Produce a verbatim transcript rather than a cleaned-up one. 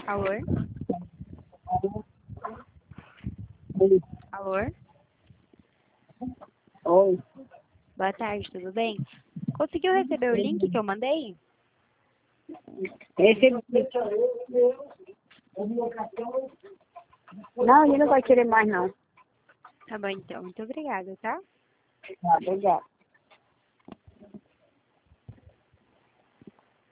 Alô? Oi. Alô? Oi. Boa tarde, tudo bem? Conseguiu receber o link que eu mandei? Esse... Não, ele não vai querer mais, não. Tá bom, então. Muito obrigada, tá? Tá, obrigada.